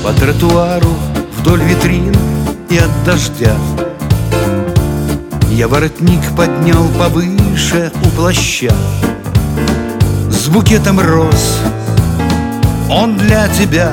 По тротуару вдоль витрин и от дождя я воротник поднял повыше у плаща. С букетом роз он для тебя.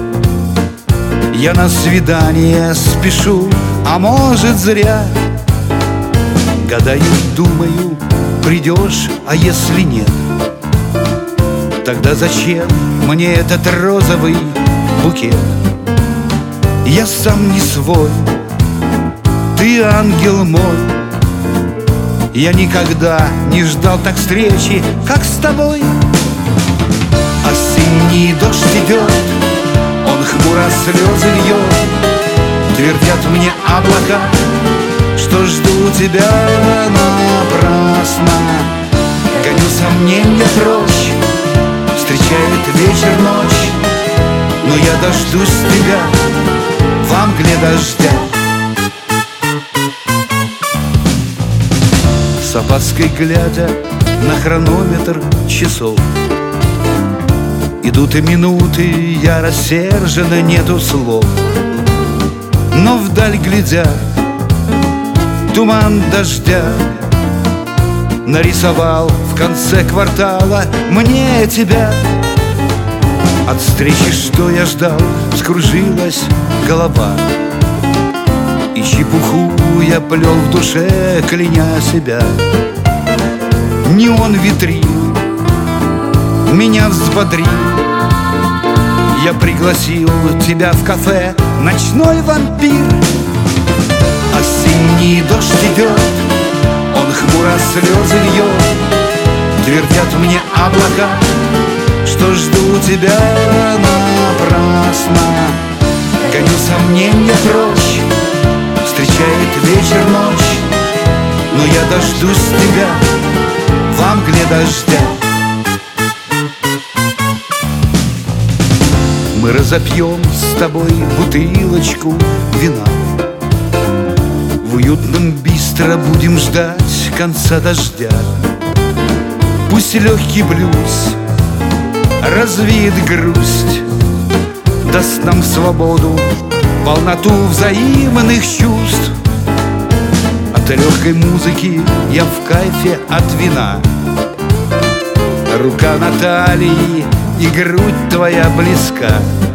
Я на свидание спешу, а может зря. Гадаю, думаю, придешь, а если нет, тогда зачем мне этот розовый букет? Я сам не свой, ты ангел мой. Я никогда не ждал так встречи, как с тобой. Осенний дождь идет, он хмуро слезы льет. Твердят мне облака, что жду тебя напрасно. Гоню сомнения прочь, встречает вечер ночь, но я дождусь тебя во мгле дождя. С опаской глядя на хронометр часов, идут и минуты, я рассержена, нету слов. Но вдаль глядя, туман дождя нарисовал в конце квартала мне тебя. От встречи, что я ждал, вскружилась голова, и чепуху я плел в душе, кляня себя. Неон витрин меня взбодрил. Я пригласил тебя в кафе, ночной вампир. Осенний дождь идет, он хмуро слезы льет. Твердят мне облака, что жду тебя напрасно. Гоню сомнения прочь, встречает вечер ночь, но я дождусь тебя во мгле дождя. Мы разопьем с тобой бутылочку вина, в уютном бистро будем ждать конца дождя. Пусть легкий блюз развеет грусть, даст нам свободу, полноту взаимных чувств. От легкой музыки я в кайфе от вина. Рука на талии и грудь твоя близка.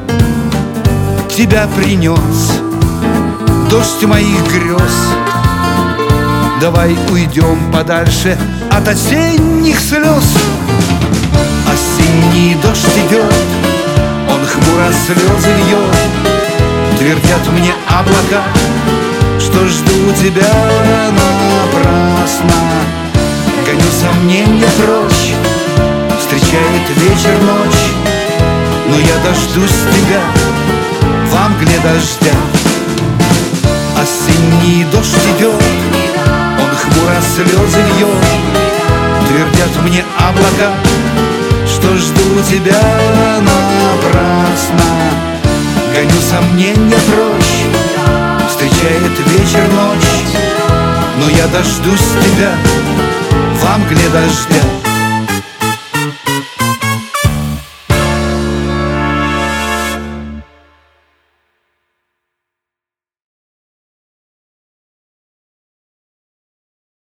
Тебя принес дождь моих грез. Давай уйдем подальше от осенних слез. Осенний дождь идет, он хмуро слезы льет. Твердят мне облака, что жду тебя напрасно. Гоню сомнения прочь, встречает вечер ночь, но я дождусь тебя во мгле дождя. Осенний дождь идет, он хмуро слезы льет. Твердят мне облака, что жду тебя напрасно. Гоню сомнения прочь, встречает вечер ночь, но я дождусь тебя во мгле дождя.